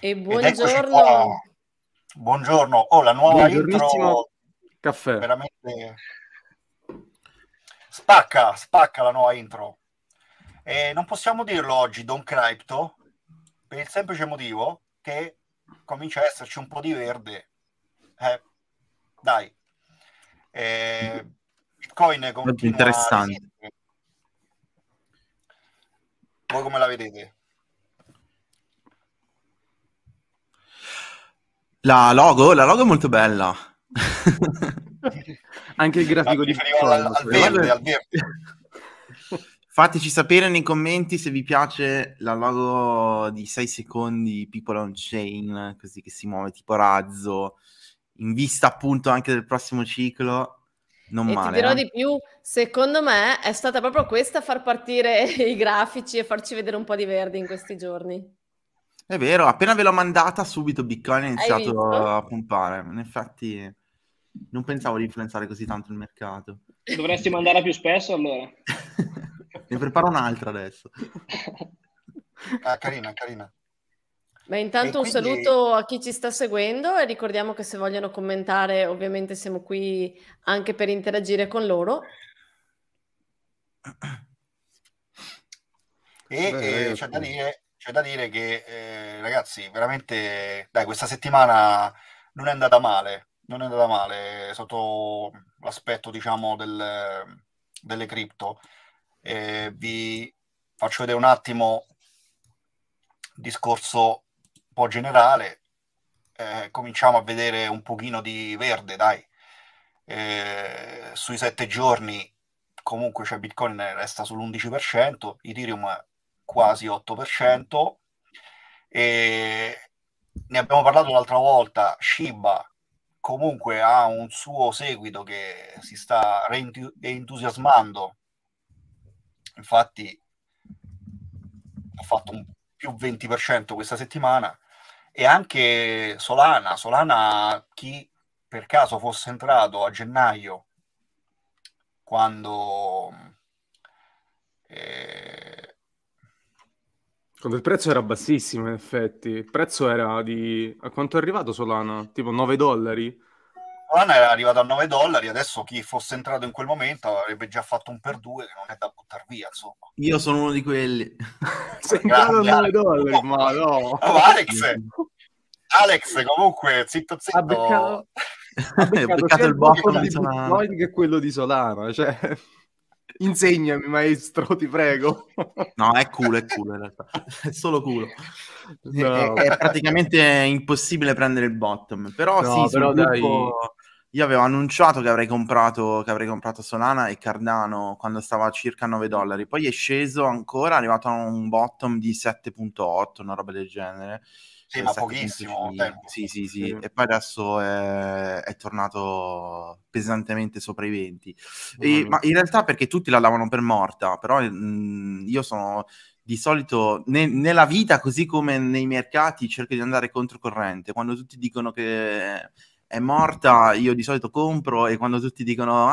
E Ed eccoci qua. buongiorno. Buongiorno. Oh, la nuova Buongiornissimo intro caffè. veramente spacca la nuova intro. E non possiamo dirlo oggi, Don Crypto, per il semplice motivo che comincia a esserci un po' di verde. Dai. Bitcoin Molto continua a interessante. resistere. Voi come la vedete? La logo è molto bella. Anche il No, grafico mi di riferivo Bitcoin. al verde, al verde. Fateci sapere nei commenti se vi piace la logo di 6 secondi People on Chain, così che si muove tipo razzo, in vista appunto anche del prossimo ciclo. Non E ti male, dirò eh? di più, secondo me è stata proprio questa a far partire i grafici e farci vedere un po' di verde in questi giorni. È vero, appena ve l'ho mandata subito Bitcoin ha Hai iniziato visto? a pompare. In effetti non pensavo di influenzare così tanto il mercato. Dovresti mandarla più spesso allora. Ne preparo un'altra adesso. Carina, carina. Ma intanto E un quindi saluto a chi ci sta seguendo e ricordiamo che se vogliono commentare, ovviamente siamo qui anche per interagire con loro. Beh, c'è da dire che, ragazzi, veramente, dai, questa settimana non è andata male, non è andata male sotto l'aspetto, diciamo, delle cripto. Vi faccio vedere un attimo il discorso un po' generale. Cominciamo a vedere un pochino di verde, dai. Sui 7 giorni comunque c'è Bitcoin resta sull'11%, Ethereum quasi 8%, e ne abbiamo parlato l'altra volta, Shiba comunque ha un suo seguito che si sta reentusiasmando, infatti ha fatto un più 20% questa settimana, e anche Solana, chi per caso fosse entrato a gennaio quando quando il prezzo era bassissimo, in effetti. Il prezzo era di... A quanto è arrivato Solana? Tipo $9? Solana era arrivato a $9, adesso chi fosse entrato in quel momento avrebbe già fatto un per due che non è da buttare via, insomma. Io sono uno di quelli. Sei entrato a Grande $9? Ma no! Oh, Alex, comunque, zitto Ha zitto. beccato, ha Ho beccato beccato sia il il bottom bottom di di Solana. Bitcoin che quello di Solana. Cioè, insegnami, maestro, ti prego. No, è culo in realtà. È solo culo. No. È praticamente impossibile prendere il bottom. Però No, sì, sul però dai. gruppo io avevo annunciato che avrei comprato Solana e Cardano quando stava a circa $9. Poi è sceso ancora, è arrivato a un bottom di 7.8, una roba del genere. Sì, ma 7.5. pochissimo tempo. Sì. Sì. E poi adesso è tornato pesantemente sopra i 20. Ma in realtà perché tutti la davano per morta, però io sono di solito nella vita, così come nei mercati, cerco di andare controcorrente. Quando tutti dicono che è morta, io di solito compro, e quando tutti dicono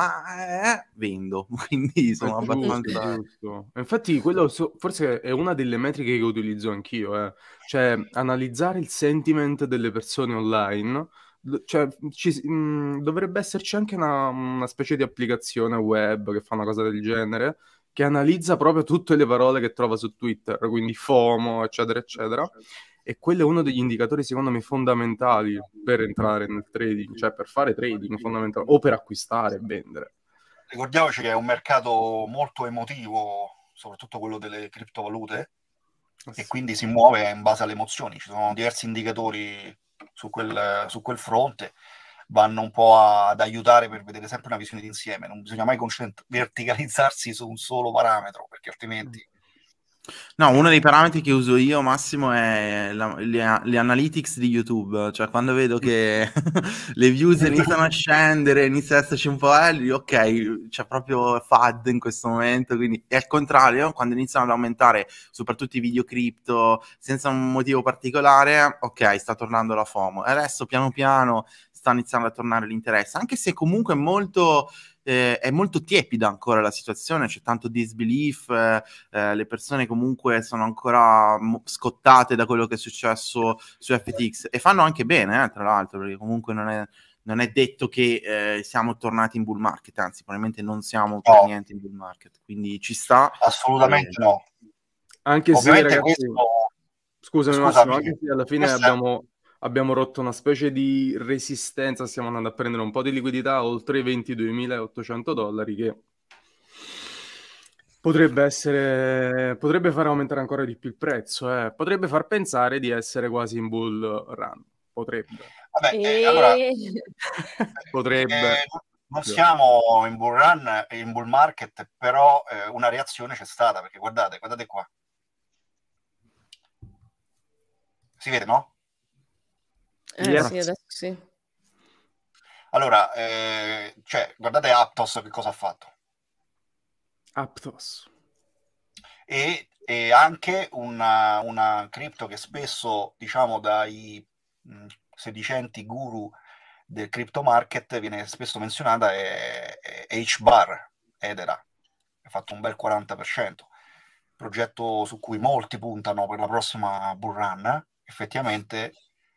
vendo. Quindi sono abbastanza... Giusto. Infatti quello forse è una delle metriche che utilizzo anch'io, eh. Cioè analizzare il sentiment delle persone online. Cioè, dovrebbe esserci anche una specie di applicazione web che fa una cosa del genere, che analizza proprio tutte le parole che trova su Twitter, quindi FOMO, eccetera, eccetera. E quello è uno degli indicatori, secondo me, fondamentali per entrare nel trading, cioè per fare trading fondamentale, o per acquistare e vendere. Ricordiamoci che è un mercato molto emotivo, soprattutto quello delle criptovalute, e quindi si muove in base alle emozioni. Ci sono diversi indicatori su quel fronte, vanno un po' ad aiutare per vedere sempre una visione d'insieme. Non bisogna mai verticalizzarsi su un solo parametro, perché altrimenti... No, uno dei parametri che uso io, Massimo, è le analytics di YouTube. Cioè, quando vedo che le views iniziano a scendere, inizia ad esserci un po', ok, c'è proprio FUD in questo momento. Quindi, e al contrario, quando iniziano ad aumentare, soprattutto i video cripto, senza un motivo particolare, ok, sta tornando la FOMO. E adesso, piano piano, sta iniziando a tornare l'interesse, anche se comunque molto è molto tiepida ancora la situazione, c'è tanto disbelief, le persone comunque sono ancora scottate da quello che è successo su FTX, e fanno anche bene, tra l'altro, perché comunque non è detto che siamo tornati in bull market, anzi probabilmente non siamo per niente in bull market, quindi ci sta. Assolutamente no. Anche se, Ovviamente ragazzi, scusami Massimo, scusami, anche se alla fine abbiamo rotto una specie di resistenza, stiamo andando a prendere un po' di liquidità oltre i $22.800, che potrebbe far aumentare ancora di più il prezzo, potrebbe far pensare di essere quasi in bull run, potrebbe. Vabbè, allora potrebbe. non siamo in bull run, in bull market, però una reazione c'è stata, perché guardate qua. Si vede, no? Yes. Sì, adesso sì. Allora, cioè, guardate Aptos che cosa ha fatto. Aptos. E anche una cripto che spesso, diciamo, dai sedicenti guru del crypto market viene spesso menzionata, è HBAR, Edera, ha fatto un bel 40%, progetto su cui molti puntano per la prossima bull run. Effettivamente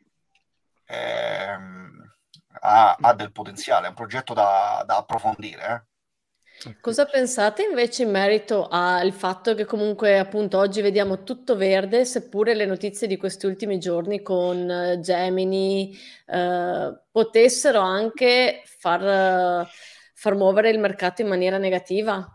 ha del potenziale, è un progetto da approfondire. Cosa pensate invece in merito al fatto che comunque appunto oggi vediamo tutto verde, seppure le notizie di questi ultimi giorni con Gemini potessero anche far muovere il mercato in maniera negativa?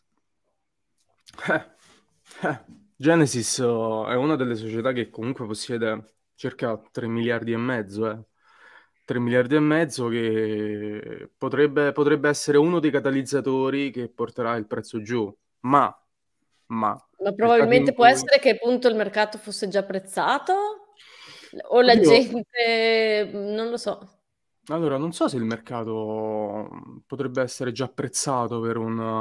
Genesis è una delle società che comunque possiede circa 3 miliardi e mezzo, 3 miliardi e mezzo, che potrebbe essere uno dei catalizzatori che porterà il prezzo giù, ma nel caso probabilmente in può cui... essere che appunto il mercato fosse già prezzato o la Oddio, gente, non lo so. allora, non so se il mercato potrebbe essere già apprezzato per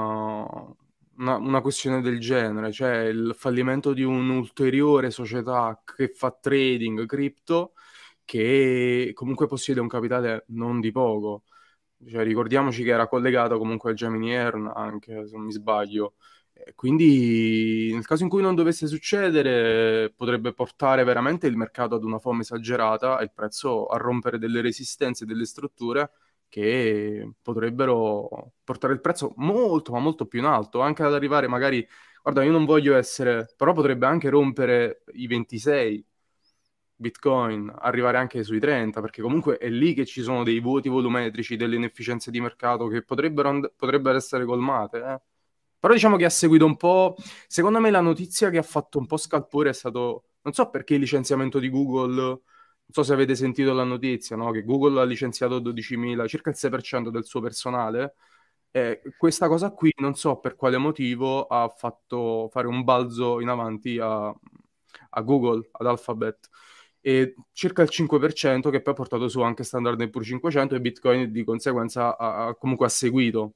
una questione del genere, cioè il fallimento di un'ulteriore società che fa trading cripto, che comunque possiede un capitale non di poco. Cioè, ricordiamoci che era collegato comunque al Gemini Earn, anche se non mi sbaglio. Quindi, nel caso in cui non dovesse succedere, potrebbe portare veramente il mercato ad una fome esagerata e il prezzo a rompere delle resistenze, delle strutture che potrebbero portare il prezzo molto, ma molto più in alto, anche ad arrivare magari, guarda, io non voglio essere, però potrebbe anche rompere i 26 Bitcoin, arrivare anche sui 30, perché comunque è lì che ci sono dei vuoti volumetrici, delle inefficienze di mercato che potrebbero essere colmate. Però diciamo che ha seguito un po'... Secondo me la notizia che ha fatto un po' scalpore è stato... Non so perché il licenziamento di Google... Non so se avete sentito la notizia, no? Che Google ha licenziato 12.000, circa il 6% del suo personale. Questa cosa qui, non so per quale motivo, ha fatto fare un balzo in avanti a Google, ad Alphabet. E circa il 5% che poi ha portato su anche Standard & Poor's 500, e Bitcoin di conseguenza comunque ha seguito.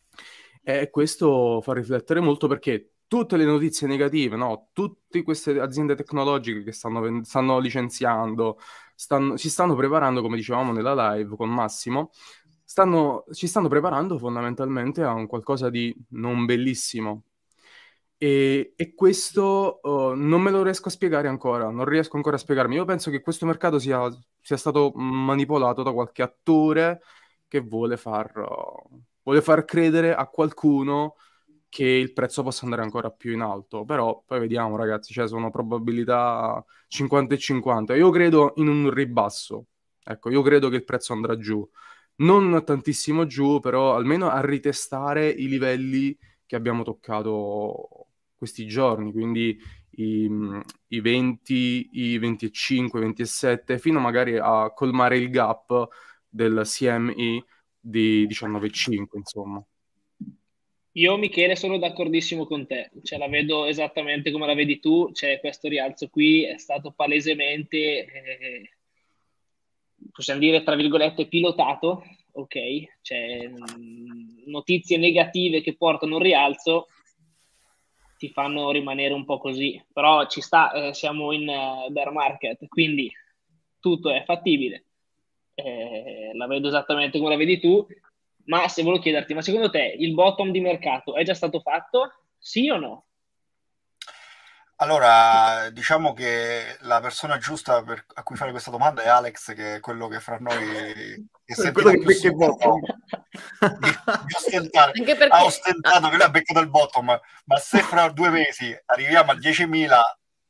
E questo fa riflettere molto, perché tutte le notizie negative, no? Tutte queste aziende tecnologiche che stanno licenziando, si stanno preparando, come dicevamo nella live con Massimo, ci stanno preparando fondamentalmente a un qualcosa di non bellissimo. E questo non me lo riesco a spiegare ancora, non riesco ancora a spiegarmi. Io penso che questo mercato sia stato manipolato da qualche attore che vuole far credere a qualcuno che il prezzo possa andare ancora più in alto. Però poi vediamo, ragazzi, cioè sono probabilità 50 e 50. Io credo in un ribasso. Ecco, io credo che il prezzo andrà giù. Non tantissimo giù, però almeno a ritestare i livelli che abbiamo toccato questi giorni, quindi i 20, i 25, 27, fino magari a colmare il gap del CME di 19,5, insomma. Io, Michele, sono d'accordissimo con te, cioè la vedo esattamente come la vedi tu, cioè questo rialzo qui è stato palesemente, possiamo dire, tra virgolette, pilotato, ok? Cioè, notizie negative che portano un rialzo ti fanno rimanere un po' così, però ci sta, siamo in bear market, quindi tutto è fattibile. La vedo esattamente come la vedi tu. Ma se volevo chiederti, ma secondo te il bottom di mercato è già stato fatto? Sì o no? Allora, diciamo che la persona giusta a cui fare questa domanda è Alex, che è quello che fra noi è Quello sentito che più becca il sicuro bottom. di ostentare. Anche Ha perché ostentato che lui ha beccato il bottom, ma se fra 2 mesi arriviamo a 10.000,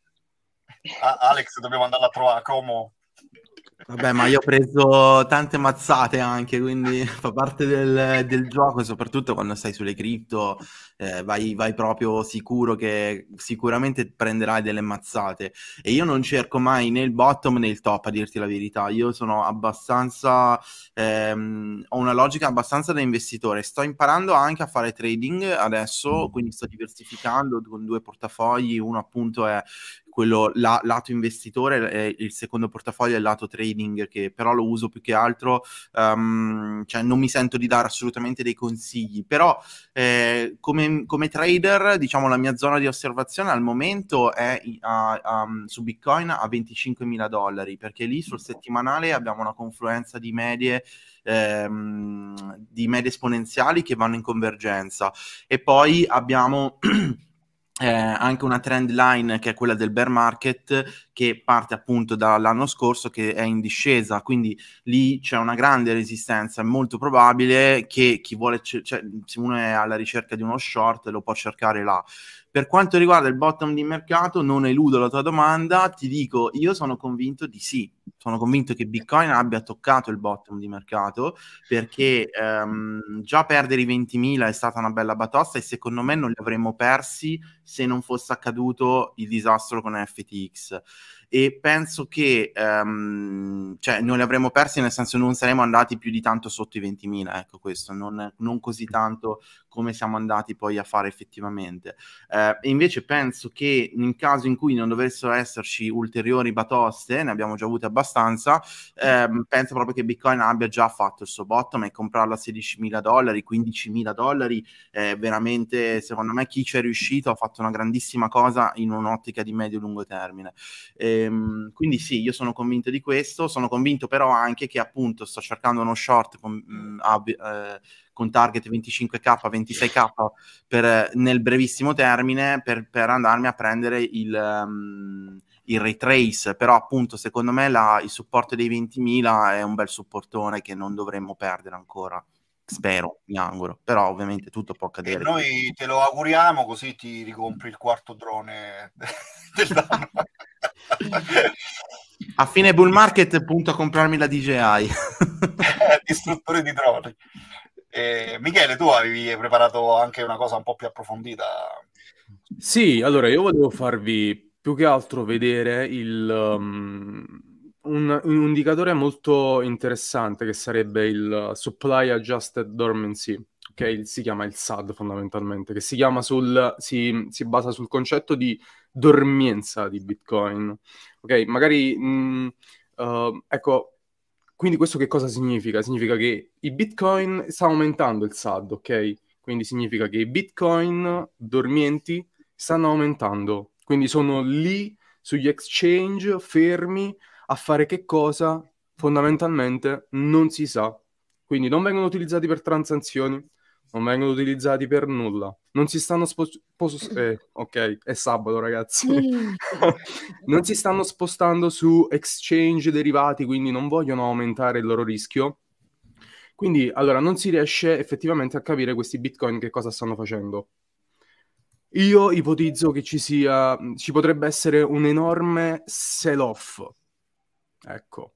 Alex dobbiamo andarla a trovare a Como. Vabbè, ma io ho preso tante mazzate anche, quindi fa parte del gioco, soprattutto quando stai sulle cripto, vai proprio sicuro che sicuramente prenderai delle mazzate. E io non cerco mai né il bottom né il top, a dirti la verità. Io sono abbastanza, ho una logica abbastanza da investitore. Sto imparando anche a fare trading adesso, quindi sto diversificando con 2 portafogli. Uno appunto è quello lato investitore, il secondo portafoglio è il lato trading, che però lo uso più che altro, cioè non mi sento di dare assolutamente dei consigli, però come trader, diciamo, la mia zona di osservazione al momento è su Bitcoin a $25.000, perché lì sul settimanale abbiamo una confluenza di medie esponenziali che vanno in convergenza, e poi abbiamo anche una trend line che è quella del bear market, che parte appunto dall'anno scorso, che è in discesa, quindi lì c'è una grande resistenza. È molto probabile che chi vuole, cioè, se uno è alla ricerca di uno short, lo può cercare là. Per quanto riguarda il bottom di mercato, non eludo la tua domanda, ti dico, io sono convinto di sì. Sono convinto che Bitcoin abbia toccato il bottom di mercato, perché già perdere i 20.000 è stata una bella batosta, e secondo me non li avremmo persi se non fosse accaduto il disastro con FTX. E penso che cioè non li avremmo persi, nel senso non saremmo andati più di tanto sotto i 20.000, ecco, questo, non così tanto come siamo andati poi a fare effettivamente. E invece penso che in caso in cui non dovessero esserci ulteriori batoste, ne abbiamo già avute abbastanza, penso proprio che Bitcoin abbia già fatto il suo bottom, e comprarla a $16.000, $15.000, veramente, secondo me, chi ci è riuscito ha fatto una grandissima cosa in un'ottica di medio-lungo termine. Quindi sì, io sono convinto di questo, sono convinto però anche che appunto sto cercando uno short con target 25k, 26k nel brevissimo termine, per andarmi a prendere il retrace, però appunto secondo me il supporto dei 20.000 è un bel supportone che non dovremmo perdere ancora. Spero, mi auguro, però ovviamente tutto può E accadere. noi te lo auguriamo, così ti ricompri il quarto drone dell'anno. A fine bull market punto a comprarmi la DJI. Distruttore di droni. Michele, tu avevi preparato anche una cosa un po' più approfondita. Sì, allora io volevo farvi più che altro vedere un indicatore molto interessante, che sarebbe il Supply Adjusted Dormancy, che si chiama il SAD fondamentalmente, che si basa sul concetto di dormienza di Bitcoin. Ok, magari ecco, quindi questo che cosa significa? Significa che i Bitcoin sta aumentando il SAD, ok? Quindi significa che i Bitcoin dormienti stanno aumentando, quindi sono lì sugli exchange fermi a fare che cosa? Fondamentalmente non si sa. Quindi non vengono utilizzati per transazioni, non vengono utilizzati per nulla. Non si stanno ok, è sabato, ragazzi. Non si stanno spostando su exchange derivati, quindi non vogliono aumentare il loro rischio. Quindi, allora, non si riesce effettivamente a capire questi Bitcoin che cosa stanno facendo. Io ipotizzo che ci potrebbe essere un enorme sell-off. Ecco.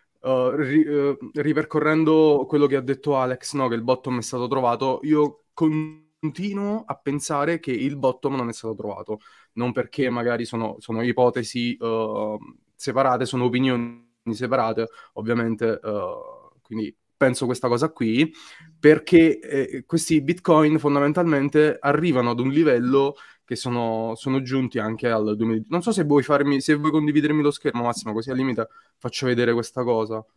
Ripercorrendo quello che ha detto Alex, no, che il bottom è stato trovato, io continuo a pensare che il bottom non è stato trovato. Non perché magari sono ipotesi separate, sono opinioni separate, ovviamente, quindi penso questa cosa qui, perché questi Bitcoin fondamentalmente arrivano ad un livello che sono giunti anche al 2000. Non so se vuoi condividermi lo schermo, Massimo, così al limite faccio vedere questa cosa.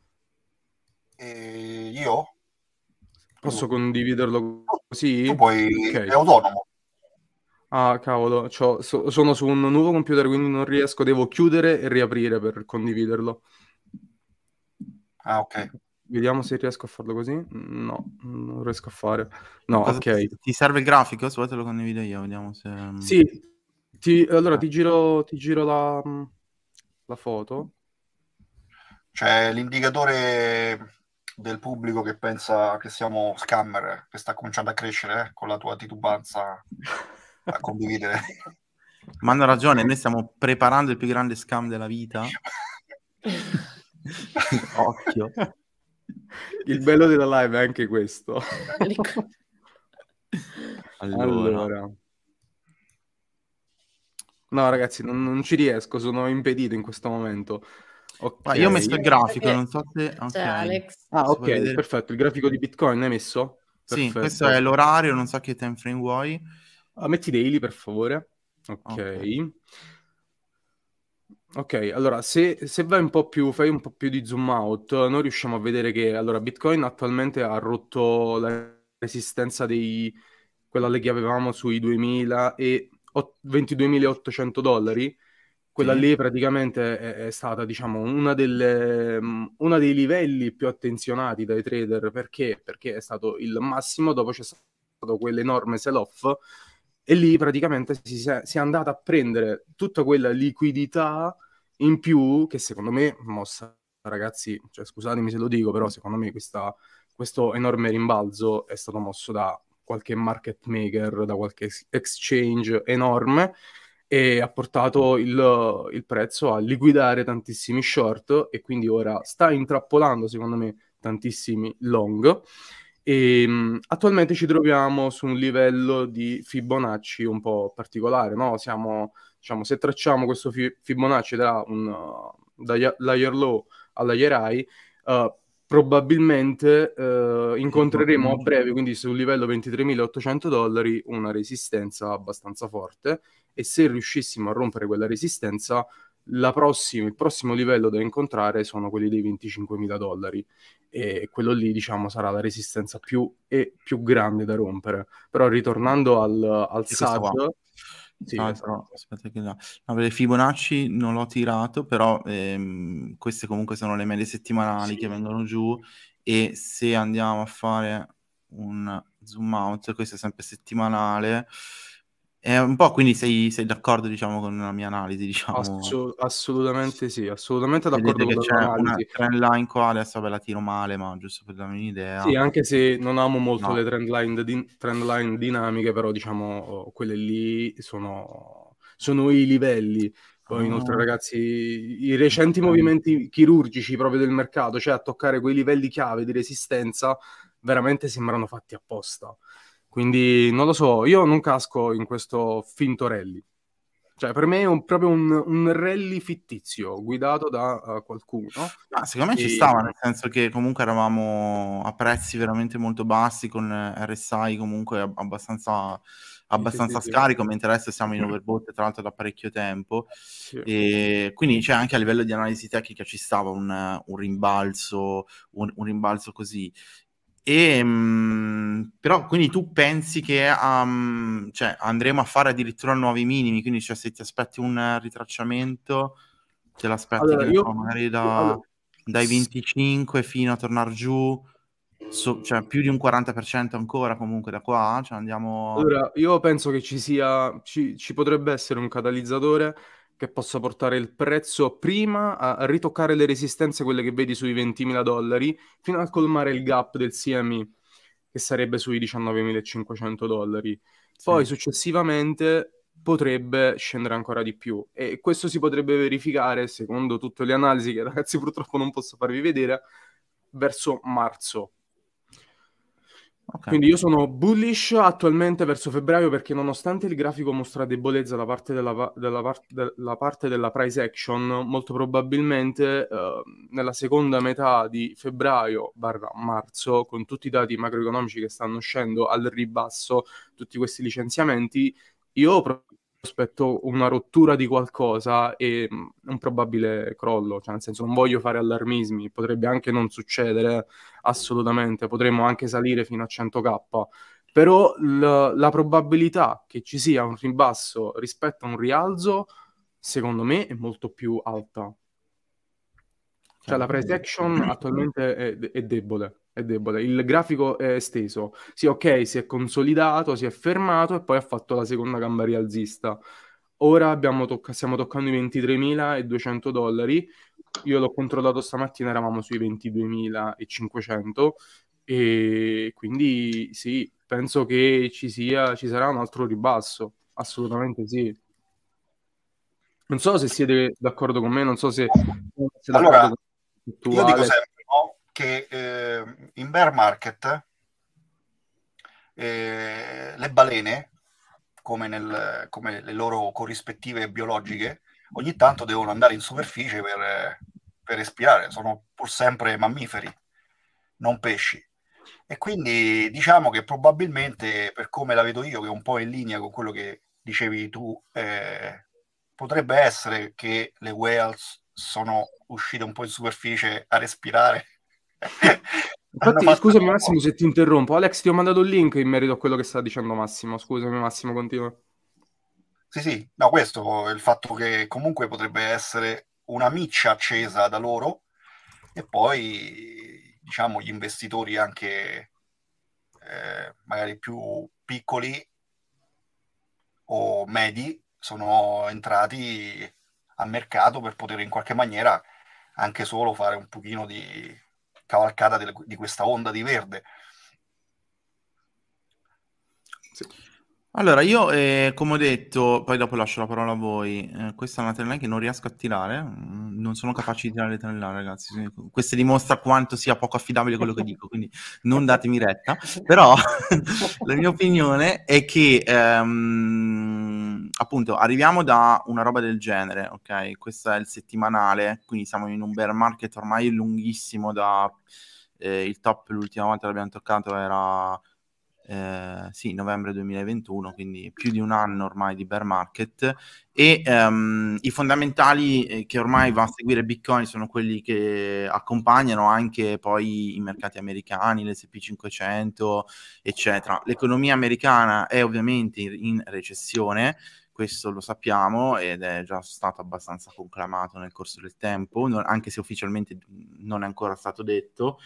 Io? Posso condividerlo Tu così? puoi, è Ok. autonomo. Ah, cavolo, sono su un nuovo computer, quindi non riesco, devo chiudere e riaprire per condividerlo. Ah, ok. Vediamo se riesco a farlo così. No, non riesco a fare. No, Cosa ok. ti serve il grafico? Se vuoi te lo condivido io, vediamo se... Sì, allora ti giro la foto. C'è l'indicatore del pubblico che pensa che siamo scammer, che sta cominciando a crescere, con la tua titubanza a condividere. Ma hanno ragione, noi stiamo preparando il più grande scam della vita. Occhio. Il bello della live è anche questo. Allora. No, ragazzi, non ci riesco, sono impedito in questo momento. Ok. Io ho messo il grafico, non so se... C'è Alex. Ah, ok, vedere... perfetto. Il grafico di Bitcoin hai messo? Sì, Perfetto. questo è l'orario, non so che time frame vuoi. Metti daily, per favore. Ok. Ok, allora se vai un po' più, fai un po' più di zoom out, noi riusciamo a vedere che allora Bitcoin attualmente ha rotto la resistenza quella che avevamo sui 2000 e 22.800 dollari. Quella Sì. lì praticamente è stata, diciamo, una dei livelli più attenzionati dai trader. Perché? Perché è stato il massimo, dopo c'è stato quell'enorme sell-off e lì praticamente si è andata a prendere tutta quella liquidità in più che secondo me mossa, ragazzi, cioè scusatemi se lo dico, però secondo me questo enorme rimbalzo è stato mosso da qualche market maker, da qualche exchange enorme e ha portato il prezzo a liquidare tantissimi short e quindi ora sta intrappolando, secondo me, tantissimi long. E attualmente ci troviamo su un livello di Fibonacci un po' particolare, no? Diciamo, se tracciamo questo Fibonacci dall'higher low alla higher high, probabilmente incontreremo a breve, quindi sul livello 23.800 dollari, una resistenza abbastanza forte e se riuscissimo a rompere quella resistenza, il prossimo livello da incontrare sono quelli dei 25.000 dollari e quello lì, diciamo, sarà la resistenza più grande da rompere. Però ritornando al SAD, sì, esatto. Aspetta che no, per le Fibonacci non l'ho tirato, però queste comunque sono le medie settimanali che vengono giù e se andiamo a fare un zoom out, questo è sempre settimanale, è un po', quindi sei d'accordo, diciamo, con la mia analisi, diciamo. Assolutamente sì, assolutamente Vedete d'accordo che con c'è una l'analisi. trend line qua, adesso ve la tiro male, ma giusto per darmi un'idea. Sì, anche se non amo molto No. le trend line dinamiche, però diciamo quelle lì sono i livelli. Poi inoltre, ragazzi, i recenti movimenti chirurgici proprio del mercato, cioè a toccare quei livelli chiave di resistenza, veramente sembrano fatti apposta. Quindi non lo so, io non casco in questo finto rally. Cioè, per me è proprio un rally fittizio guidato da qualcuno. Secondo me ci stava, nel senso che comunque eravamo a prezzi veramente molto bassi, con RSI comunque abbastanza scarico, mentre adesso siamo in overbought tra l'altro da parecchio tempo. Sì. E quindi anche a livello di analisi tecnica ci stava un rimbalzo, un rimbalzo così. Però quindi tu pensi che cioè, andremo a fare addirittura nuovi minimi, quindi cioè, se ti aspetti un ritracciamento, te l'aspetti Allora, che ne so, magari dai 25 fino a tornare giù, cioè più di un 40% ancora comunque da qua, cioè andiamo... Allora, io penso che ci potrebbe essere un catalizzatore che possa portare il prezzo prima a ritoccare le resistenze, quelle che vedi sui 20.000 dollari, fino a colmare il gap del CME, che sarebbe sui 19.500 dollari. Poi successivamente potrebbe scendere ancora di più e questo si potrebbe verificare, secondo tutte le analisi che ragazzi purtroppo non posso farvi vedere, verso marzo. Okay. Quindi io sono bullish attualmente verso febbraio perché nonostante il grafico mostra debolezza da parte della parte della price action, molto probabilmente nella seconda metà di febbraio/marzo, con tutti i dati macroeconomici che stanno uscendo al ribasso, tutti questi licenziamenti, io prospetto una rottura di qualcosa e un probabile crollo, cioè nel senso non voglio fare allarmismi, potrebbe anche non succedere assolutamente, potremmo anche salire fino a 100k, però la probabilità che ci sia un ribasso rispetto a un rialzo, secondo me, è molto più alta. Cioè la price action attualmente è debole, è debole. Il grafico è esteso. Sì, ok, si è consolidato, si è fermato e poi ha fatto la seconda gamba rialzista. Ora stiamo toccando i $23.200. Io l'ho controllato stamattina, eravamo sui 22.500 e quindi sì, penso che ci sarà un altro ribasso, assolutamente sì. Non so se siete d'accordo con me, non so se siete d'accordo Allora, con tu, io dico Ale. sempre, no, che in bear market le balene, come le loro corrispettive biologiche, ogni tanto devono andare in superficie per respirare. Sono pur sempre mammiferi, non pesci. E quindi diciamo che probabilmente, per come la vedo io, che è un po' in linea con quello che dicevi tu, potrebbe essere che le whales sono uscite un po' in superficie a respirare. Infatti, scusami Massimo se ti interrompo. Alex, ti ho mandato il link in merito a quello che sta dicendo Massimo. Scusami Massimo, continua. Sì, no, questo è il fatto che comunque potrebbe essere una miccia accesa da loro e poi, diciamo, gli investitori anche magari più piccoli o medi sono entrati al mercato per poter in qualche maniera anche solo fare un pochino di cavalcata di questa onda di verde. Sì. Allora, io come ho detto, poi dopo lascio la parola a voi, questa è una timeline che non riesco a tirare, non sono capace di tirare le timeline, ragazzi. Questo dimostra quanto sia poco affidabile quello che dico, quindi non datemi retta. Però la mia opinione è che, appunto, arriviamo da una roba del genere, ok? Questo è il settimanale, quindi siamo in un bear market ormai lunghissimo il top l'ultima volta che l'abbiamo toccato era... sì, novembre 2021, quindi più di un anno ormai di bear market e i fondamentali che ormai va a seguire Bitcoin sono quelli che accompagnano anche poi i mercati americani, l'S&P 500, eccetera. L'economia americana è ovviamente in recessione, questo lo sappiamo ed è già stato abbastanza conclamato nel corso del tempo, anche se ufficialmente non è ancora stato detto.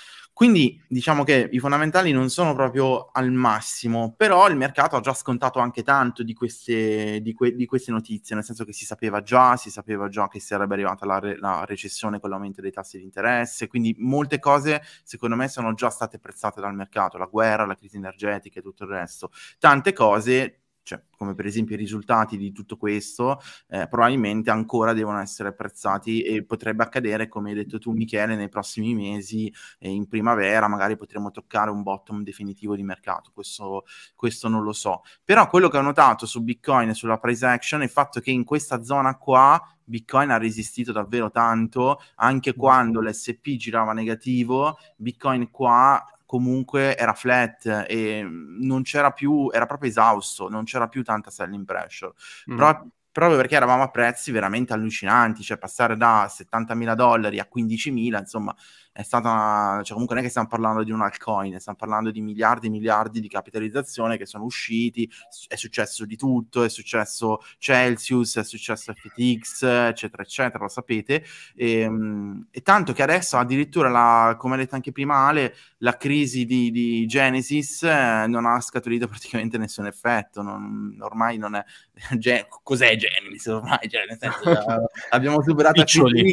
Quindi diciamo che i fondamentali non sono proprio al massimo, però il mercato ha già scontato anche tanto di queste notizie, nel senso che si sapeva già che sarebbe arrivata la recessione con l'aumento dei tassi di interesse, quindi molte cose secondo me sono già state prezzate dal mercato, la guerra, la crisi energetica e tutto il resto. Tante cose, cioè, come per esempio i risultati di tutto questo, probabilmente ancora devono essere apprezzati e potrebbe accadere, come hai detto tu Michele, nei prossimi mesi, in primavera magari potremo toccare un bottom definitivo di mercato, questo non lo so. Però quello che ho notato su Bitcoin e sulla price action è il fatto che in questa zona qua Bitcoin ha resistito davvero tanto, anche quando l'S&P girava negativo, Bitcoin qua comunque era flat e non c'era più, era proprio esausto, non c'era più tanta selling pressure. Proprio perché eravamo a prezzi veramente allucinanti, cioè passare da $70.000 a 15.000, insomma, è stata, cioè comunque non è che stiamo parlando di un altcoin, stiamo parlando di miliardi e miliardi di capitalizzazione che sono usciti, è successo di tutto, è successo Celsius, è successo FTX, eccetera, eccetera, lo sapete, e tanto che adesso addirittura, come ha detto anche prima Ale, la crisi di Genesis non ha scaturito praticamente nessun effetto, ormai non è... cos'è Genesis ormai? Cioè, nel senso, abbiamo superato Piccioli.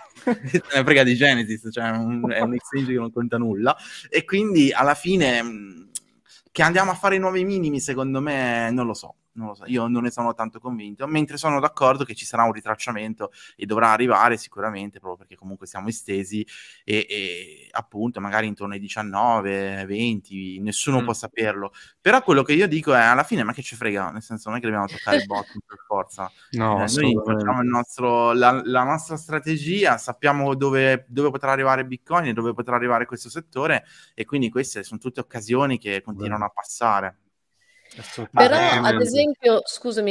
se ne frega di Genesis, cioè è un exchange che non conta nulla, e quindi alla fine che andiamo a fare i nuovi minimi, secondo me non lo so, io non ne sono tanto convinto, mentre sono d'accordo che ci sarà un ritracciamento e dovrà arrivare sicuramente, proprio perché comunque siamo estesi e appunto magari intorno ai 19, 20, nessuno può saperlo, però quello che io dico è alla fine ma che ci frega, nel senso non è che dobbiamo toccare il bottom per forza, No, noi facciamo la nostra strategia, sappiamo dove potrà arrivare Bitcoin e dove potrà arrivare questo settore, e quindi queste sono tutte occasioni che continuano a passare. Però ad esempio, scusami,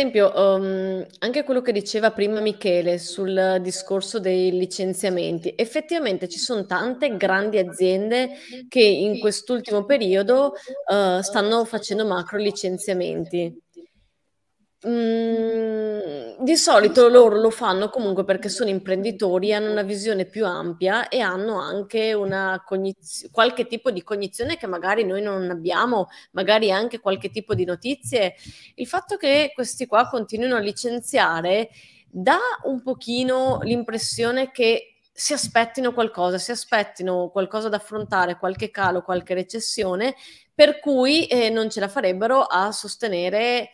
anche quello che diceva prima Michele sul discorso dei licenziamenti, effettivamente ci sono tante grandi aziende che in quest'ultimo periodo stanno facendo macro licenziamenti. Di solito loro lo fanno comunque perché sono imprenditori, hanno una visione più ampia e hanno anche una qualche tipo di cognizione che magari noi non abbiamo, magari anche qualche tipo di notizie. Il fatto che questi qua continuino a licenziare dà un pochino l'impressione che si aspettino qualcosa da affrontare, qualche calo, qualche recessione, per cui non ce la farebbero a sostenere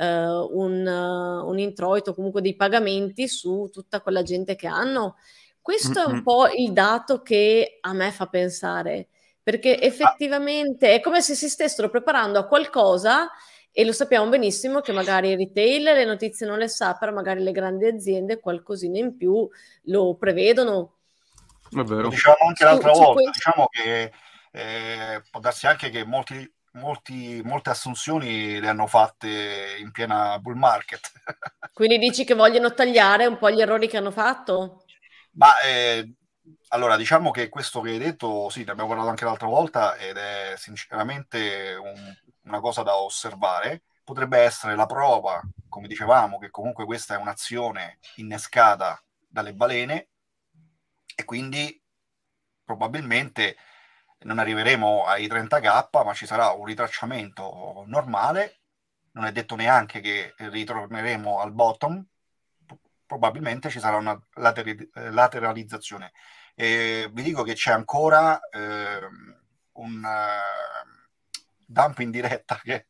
un introito, comunque dei pagamenti su tutta quella gente che hanno. Questo è un po' il dato che a me fa pensare, perché effettivamente è come se si stessero preparando a qualcosa e lo sappiamo benissimo che magari il retail le notizie non le sa, però magari le grandi aziende qualcosina in più lo prevedono. È vero. Lo dicevamo anche l'altra volta, diciamo che può darsi anche che molte assunzioni le hanno fatte in piena bull market. Quindi dici che vogliono tagliare un po' gli errori che hanno fatto? Ma allora, diciamo che questo che hai detto, sì, ne abbiamo parlato anche l'altra volta ed è sinceramente una cosa da osservare. Potrebbe essere la prova, come dicevamo, che comunque questa è un'azione innescata dalle balene e quindi probabilmente non arriveremo ai 30k, ma ci sarà un ritracciamento normale. Non è detto neanche che ritorneremo al bottom, probabilmente ci sarà una lateralizzazione. Vi dico che c'è ancora un dump in diretta che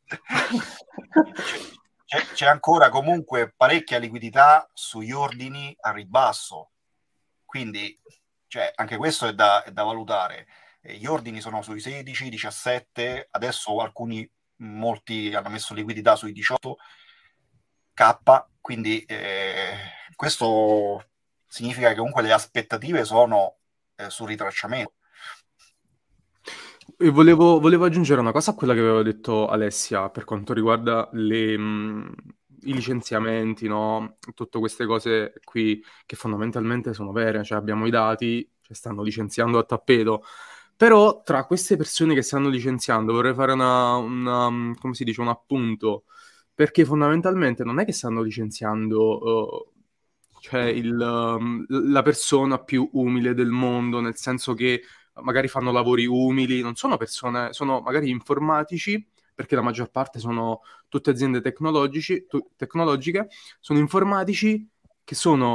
c'è ancora comunque parecchia liquidità sugli ordini a ribasso, quindi anche questo è da valutare. Gli ordini sono sui 16, 17, adesso molti hanno messo liquidità sui 18k, quindi questo significa che comunque le aspettative sono sul ritracciamento. E volevo aggiungere una cosa a quella che aveva detto Alessia per quanto riguarda i licenziamenti, no? Tutte queste cose qui che fondamentalmente sono vere, cioè abbiamo i dati, stanno licenziando a tappeto. Però tra queste persone che stanno licenziando vorrei fare come si dice, un appunto, perché fondamentalmente non è che stanno licenziando cioè la persona più umile del mondo, nel senso che magari fanno lavori umili, non sono persone, sono magari informatici, perché la maggior parte sono tutte aziende tecnologiche, sono informatici che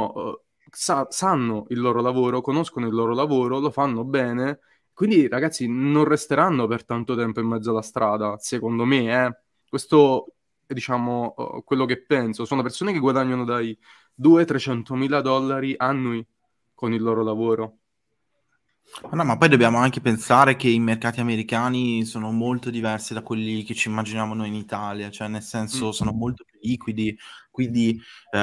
sanno il loro lavoro, conoscono il loro lavoro, lo fanno bene, quindi ragazzi non resteranno per tanto tempo in mezzo alla strada, secondo me, Questo è, diciamo, quello che penso. Sono persone che guadagnano dai 200-300 mila dollari annui con il loro lavoro. No, ma poi dobbiamo anche pensare che i mercati americani sono molto diversi da quelli che ci immaginiamo noi in Italia, cioè nel senso sono molto più liquidi, quindi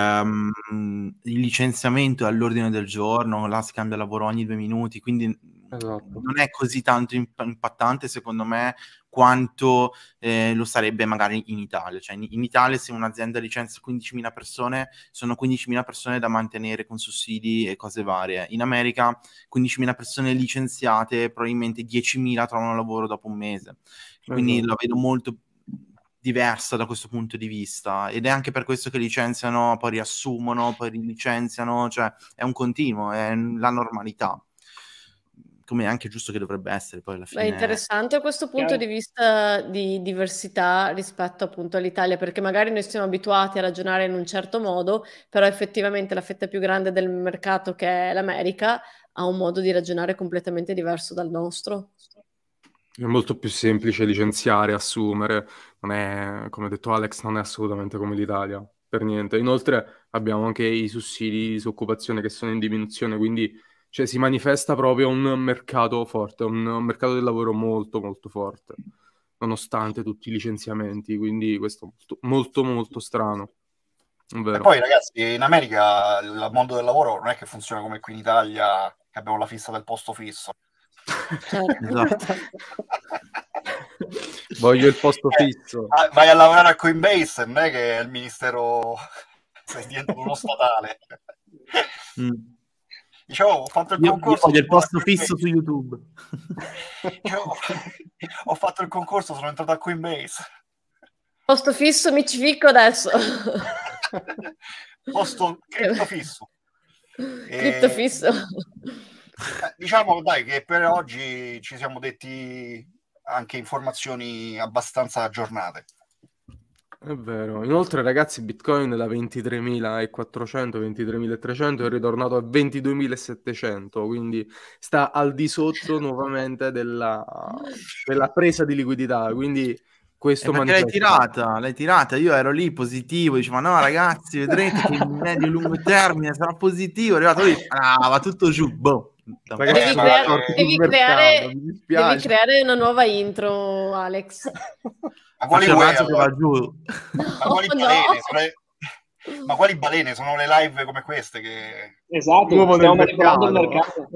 il licenziamento è all'ordine del giorno, là si cambia lavoro ogni 2 minuti, quindi non è così tanto impattante secondo me quanto lo sarebbe magari in Italia. Cioè in Italia se un'azienda licenzia 15.000 persone, sono 15.000 persone da mantenere con sussidi e cose varie. In America 15.000 persone licenziate, probabilmente 10.000 trovano lavoro dopo un mese. Quindi la vedo molto diversa da questo punto di vista, ed è anche per questo che licenziano, poi riassumono, poi rilicenziano, cioè è un continuo, è la normalità, come è anche giusto che dovrebbe essere poi alla fine. È interessante a questo punto di vista di diversità rispetto appunto all'Italia, perché magari noi siamo abituati a ragionare in un certo modo, però effettivamente la fetta più grande del mercato, che è l'America, ha un modo di ragionare completamente diverso dal nostro. È molto più semplice licenziare, assumere, non è, come ha detto Alex, non è assolutamente come l'Italia, per niente. Inoltre abbiamo anche i sussidi di disoccupazione che sono in diminuzione, quindi cioè, si manifesta proprio un mercato forte, un mercato del lavoro molto molto forte, nonostante tutti i licenziamenti, quindi questo è molto molto strano. E poi ragazzi, in America il mondo del lavoro non è che funziona come qui in Italia, che abbiamo la fissa del posto fisso. Certo. Voglio il posto fisso. Vai a lavorare a Coinbase, non è che è il ministero, sei diventato uno statale. Dicevo, ho fatto il concorso. Io voglio il posto fisso su YouTube. Ho fatto il concorso, sono entrato a Coinbase. Posto fisso, mi ci ficco adesso. Posto cripto fisso. Cripto fisso. Diciamo, dai, che per oggi ci siamo detti anche informazioni abbastanza aggiornate. È vero. Inoltre, ragazzi, Bitcoin da 23.400, 23.300 è ritornato a 22.700, quindi sta al di sotto nuovamente della presa di liquidità, quindi questo perché l'hai tirata, io ero lì positivo, dicevo no ragazzi, vedrete che in medio e lungo termine sarà positivo, è arrivato lì, va tutto giù, boh. Devi creare una nuova intro, Alex. Ma quali balene? No. Ma quali balene? Sono le live come queste che... Esatto, stiamo manipolando il mercato.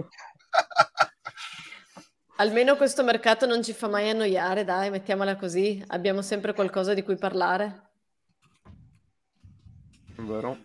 Almeno questo mercato non ci fa mai annoiare, dai, mettiamola così. Abbiamo sempre qualcosa di cui parlare. Vero.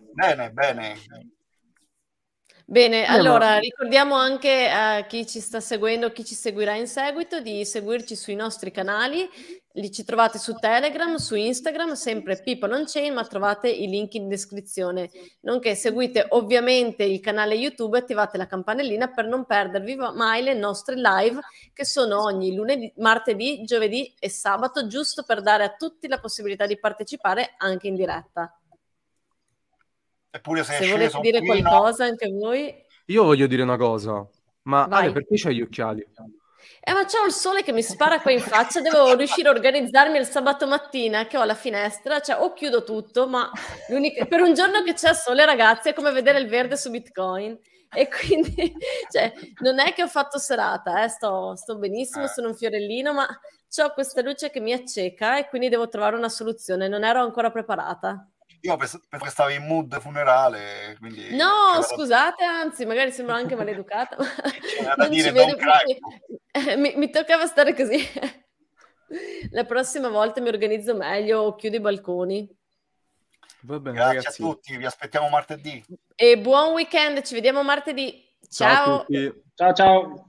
Bene, allora ricordiamo anche a chi ci sta seguendo, chi ci seguirà in seguito, di seguirci sui nostri canali. Li ci trovate su Telegram, su Instagram, sempre People on Chain, ma trovate i link in descrizione. Nonché seguite ovviamente il canale YouTube e attivate la campanellina per non perdervi mai le nostre live, che sono ogni lunedì, martedì, giovedì e sabato, giusto per dare a tutti la possibilità di partecipare anche in diretta. Eppure se volete dire qualcosa anche voi. Io voglio dire una cosa, ma Vai. Ale, perché c'hai gli occhiali? Ma c'ho il sole che mi spara qua in faccia, devo riuscire a organizzarmi il sabato mattina che ho la finestra, cioè o chiudo tutto, ma per un giorno che c'è sole, ragazzi, è come vedere il verde su Bitcoin. E quindi, cioè, non è che ho fatto serata, sto benissimo, sono un fiorellino, ma c'ho questa luce che mi acceca e quindi devo trovare una soluzione, non ero ancora preparata. Io pensavo che stavi in mood funerale, quindi... No, scusate, anzi, magari sembra anche maleducata. Non ci vedo mi toccava stare così. La prossima volta mi organizzo meglio o chiudo i balconi. Va bene, grazie ragazzi. a tutti, vi aspettiamo martedì. E buon weekend, ci vediamo martedì. Ciao. Ciao a tutti. Ciao.